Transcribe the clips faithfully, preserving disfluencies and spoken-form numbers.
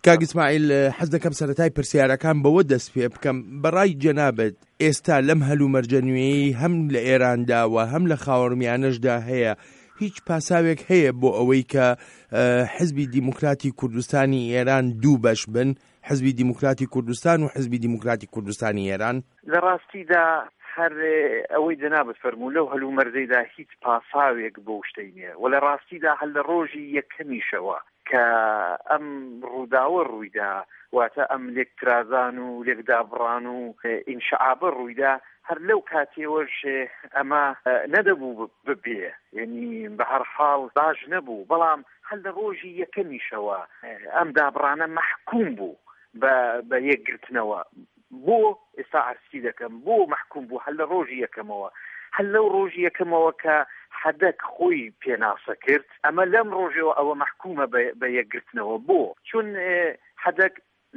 کاک ئیسماعیل حەز دەکەم سەرەتای پرسیارەکان بەوە دەست پێ بکەم. بەڕای جەنابەت ئێستا لەم هەلومەرجە نوێیی هەم لە ئێراندا و هەم لە خاوەڕمیانەشدا هەیە هیچ پاساوێک هەیە بۆ ئەوەی کە حزبی دیموکراتی کوردستانی ئێران دوو بەش بن، حزبی دیموکراتی کوردستان و حزبی دیموکراتی کوردستانی ئێران؟ لە ڕاستیدا هەر ئەوەی جەنابەت فەرموو لەو هەلومەرجەیدا هیچ پاساوێک بۆ شتەی نییە و لە ڕاستیدا هەر لە ڕۆژی یەکەمیشەوە کە ئەم ڕووداوە ڕوویدا واتە ئەم لێکترازان و لێکدابڕان و ئینشعابە ڕوویدا هەر لەو کاتێوەش ئەمە نەدەبوو ببێ، یعنی بە هەر حاڵ باش نەبوو، بەڵام هەر لە ڕۆژی یەکەمیشەوە ئەم دابڕانە مەحکوم بوو بە یەکگرتنەوە. بۆ ئێستا عرسی دەکەم بۆ مەحکوم بوو هەر لە ڕۆژی یەکەمەوە، هەر لەو ڕۆژی یەکەمەوە کە حەدەک خۆی پێناسە کرد ئەمە لەم ڕۆژەوە ئەوە مەحکومە بە یەکگرتنەوە. بۆ چون حەدەک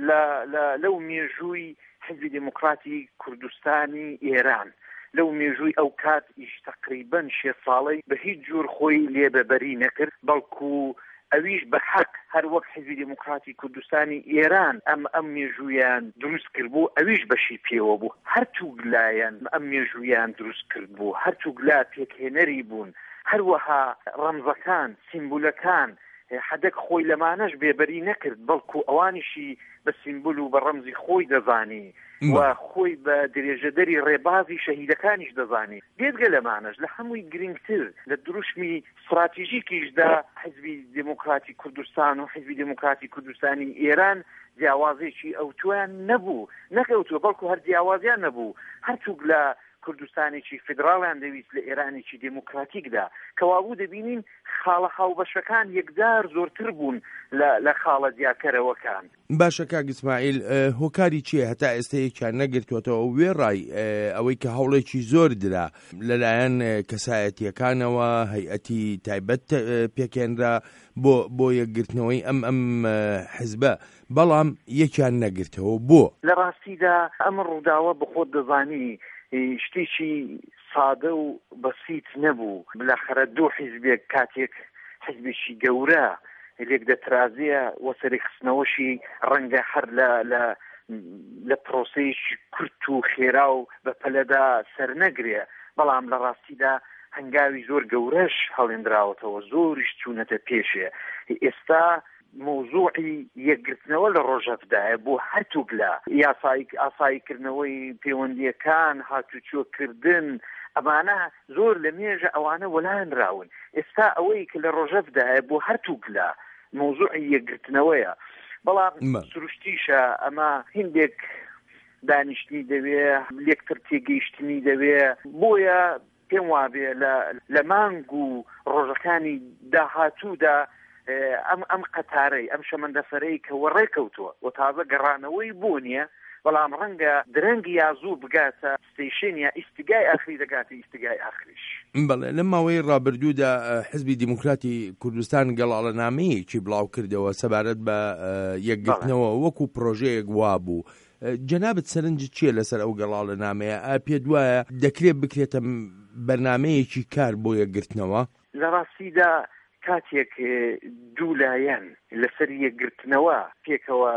لەو مێژووی حزبی دموکراتی کوردستانی ئێران لەو مێژووی ئەو کات ئیش تقریبەن شێ ساڵەی بە هیچ جۆر خۆی لێبەبەری نەکرد، بەڵکو ئەویش بە حەق هەر وەک حزبی دموکراتی کوردستانی ئێران ئەم ئەم مێژوویان دروست کرد بوو، ئەویش بەشی پێوە بوو، هەرتوو گلایەن ئەم مێژوویان دروست کرد بوو، هەرتوو گلا پێکهێنەری بوون، هەروەها ڕەمزەکان سیمبولەکان حەدەک خۆی لەمانەش بێبەری نەکرد، بەڵکو ئەوانیشی بە سیمبول و بە ڕەمزی خۆی دەزانی و خۆی بە درێژەدەری ڕێبازی شەهیدەکانیش دەزانی. بێدگە لەمانەش لە هەمووی گرنگتر لە دروشمی استراتیژیکیشدا حزبی دموکراتی کوردستان و حزبی دموکراتی کوردستانی ئێران جیاوازێکی ئەوتویان نەبوو، نەکەوتووە، بەڵکو هەر جیاوازیان نەبوو، هەرچوو لە کوردستانێکی فدراڵیان دەویست لە ئێرانێکی دموکراتیکدا کەوابوو دەبینین خاڵە هاوبەشەکان یەکدار زۆرتر بوون لە خاڵە دیاکەرەوەکان. باشە کاک ئیسماعیل، هۆکاری چییە هەتا ئێستا یەکیان نەگرتوێتەوە وێڕای ئەوەی کە هەوڵێکی زۆر درا لەلایەن کەسایەتیەکانەوە هەیئەتی تایبەت پێکێنرا بۆ بۆ یەکگرتنەوەی ئەم ئەم حزبە، بەڵام یەکیان نەگرتەوە. بۆ لە ڕاستیدا ئەم ڕووداوە بخۆت دەزانی شتێکی سادە و بەسیت نەبوو. بلاخرە دوو حیزبێک کاتێک حیزبێکی گەورە لێک دەترازیە وەسەری خستنەوەشی ڕەنگە هەر لە لە لە پرۆسەیەکی کورت و خێرا و بە پەلەدا سەرنەگرێ، بەڵام لە ڕاستیدا هەنگاوی زۆر گەورەش هەڵێنراوەتەوە، زۆریش چوونەتە پێشێ. ئێستا مۆزوعی یەکگرتنەوە لە ڕۆژەفدایە بۆ هەرتوو گلا ئاساییکردنەوەی پەیوەندیەکان، هاتوچۆکردن، ئەمانە زۆر لە مێژە ئەوانە وەلایەنراون. ئێستا ئەوەی کە لە ڕۆژەفدایە بۆ هەرتوو گلا مۆزوعی یەکگرتنەوەیە، بەڵام سروشتیشە ئەمە هندێک دانیشتنی دەوێ، لێکتر تێگەیشتنی دەوێ، بۆیە پێم وابێ لە مانگ و ڕۆژەکانی داهاتوودا ئەم ئەم قەتارەی ئەم شەمەندەفەرەی کە وەڕێکەوتووە و تازە گەڕانەوەی بۆ نییە، بەڵام ڕەنگە درەنگی یازوو بگاتە ستیشنیا ئیستیگای ئاخری دەگاتە ئیستیگای ئاخریش. بەڵێ لەم ماوەی ڕابردوودا حزبی دیموکراتی کوردستان گەڵاڵەنامەیەکی بڵاو کردەوە سەبارەت بە یەکگرتنەوە وەکو پرۆژەیەک وا بوو. جەنابەت سەرنجت چییە لەسەر ئەو گەڵاڵەنامەیە؟ ئا پێت وایە دەکرێت بکرێتە بەرنامەیەکی کار بۆ یەکگرتنەوە؟ لە ڕاستیدا کاتێک دوولایەن لەسەر یەکگرتنەوە پێکەوە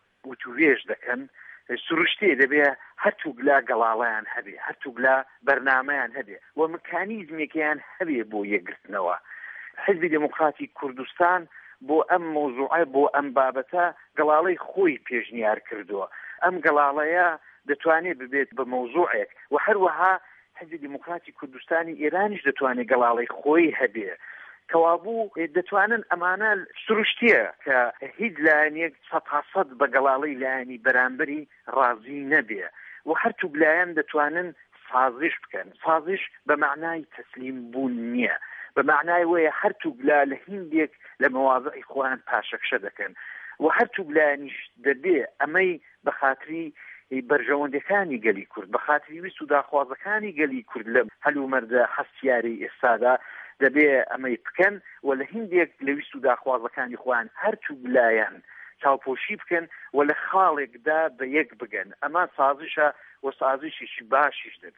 وتوێژ دەکەن، سروشتێ دەبێ هەرتوو گلا گەڵاڵیان هەبێ، هەرتوو گلا بەرنامەیان هەبێ و مکانیزمێکیان هەبێ بۆ یەکگرتنەوە. حزبی دموکراتی کوردستان بۆ ئەم مۆزوعە بۆ ئەم بابەتە گەڵاڵەی خۆی پێشنیار کردووە. ئەم گەڵاڵەیە دەتوانێت ببێت بە مۆزوعێک و هەروەها حزبی دموکراتی کوردستانی ئێرانیش دەتوانێت گەڵاڵەی خۆی هەبێ کەوابوو دەتوانن ئەمانە سروشتیە کە هیچ لایەنێک سەد سەد بە گەڵاڵەی لایەنی بەرامبەری ڕازی نەبێ و هەرتوو لایەن دەتوانن سازش بکەن. سازش بە معنای تەسلیم بوون نییە، بە معنای وەیە هەرتوو گلا لە هیندێک لە مەواضعی خۆیان پاشەکشە دەکەن و هەرتوو لایەنیش دەبێ ئەمەی بە خاتری بەرژەوەندەکانی گەلی کورد، بە خاتری ویست و داخوازەکانی گەلی کورد لە هەلومەردە هەستیاری ئێستادا دەبێ ئەمەی بکەن و لە هیندێک لە ویست و داخوازەکانی خۆیان هەرچوو بلایەن چاوپۆشی بکەن و لە خاڵێکدا بە یەک بگەن. ئەمە سازشە و سازشێکی باشیش دەبێت.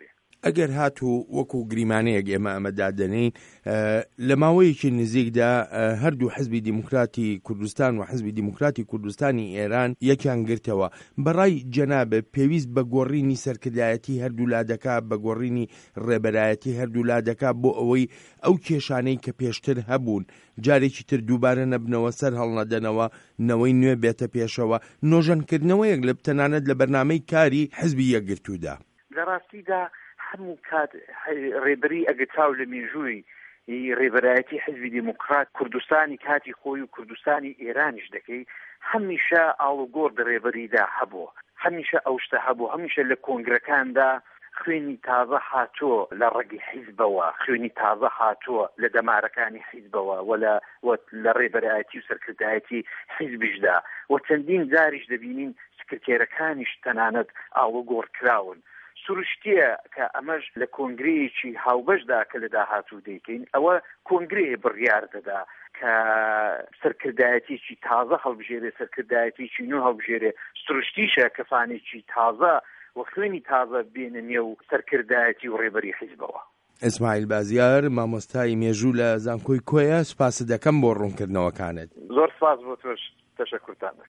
ئەگەر هاتوو وەکو گریمانەیەک ئێمە ئەمە دادەنین لە ماوەیەکی نزیکدا هەردوو حزبی دیموکراتی کوردستان و حزبی دیموکراتی کوردستانی ئێران یەکیان گرتەوە. بەڕای جەنابە پێویست بە گۆڕینی سەرکردایەتی هەردوو لادەکە، بە گۆڕینی ڕێبەرایەتی هەردوو لادەکە بۆ ئەوەی ئەو کێشانەی کە پێشتر هەبوون جارێکی تر دووبارە نەبنەوە، سەر هەڵنەدەنەوە، نەوەی نوێ بێتە پێشەوە، نۆژەنکردنەوەیەک لە تەنانەت لە بەرنامەی کاری حزبی یەکگرتوودا. لە ڕاستیدا هەموو کات ڕێبەری ئەگەچاو لە مێژووی ڕێبەرایەتی حزبی دیموکرات کوردستانی کاتی خۆی و کوردستانی ئێرانیش دەکەی، هەمیشە ئاڵوگۆڕ لە ڕێبەریدا هەبووە، هەمیشە ئەو شتە هەبوو، هەمیشە لە کۆنگرەکاندا خوێنی تازە هاتووە لە ڕێگی حیزبەوە، خوێنی تازە هاتووە لە دەمارەکانی حیزبەوە و لە ڕێبەرایەتی و سەرکردایەتی حیزبیشدا و چەندین جاریش دەبینین سکرتێرەکانیش تەنانەت ئاڵوگۆڕ کراون. سروشتیە کە ئەمەش لە کۆنگرەیەکی هاوبەشدا کە لە داهاتوو دەیکەین، ئەوە کۆنگرەیە بڕیار دەدا کە سەرکردایەتێکی تازە هەڵبژێرێ، سەرکردایەتێکی نو هەڵبژێرێ، سروشتیشە کەفانێکی تازە و خوێنی تازە بێنە نێو سەرکردایەتی و ڕێبەری حیزبەوە. ئیسماعیل بازیار، مامۆستای مێژوو لە زانکۆی کۆیە، سوپاس دەکەم بۆ ڕوونکردنەوەکانت. زۆر سپاس بۆ تۆش، تەشەکورتان.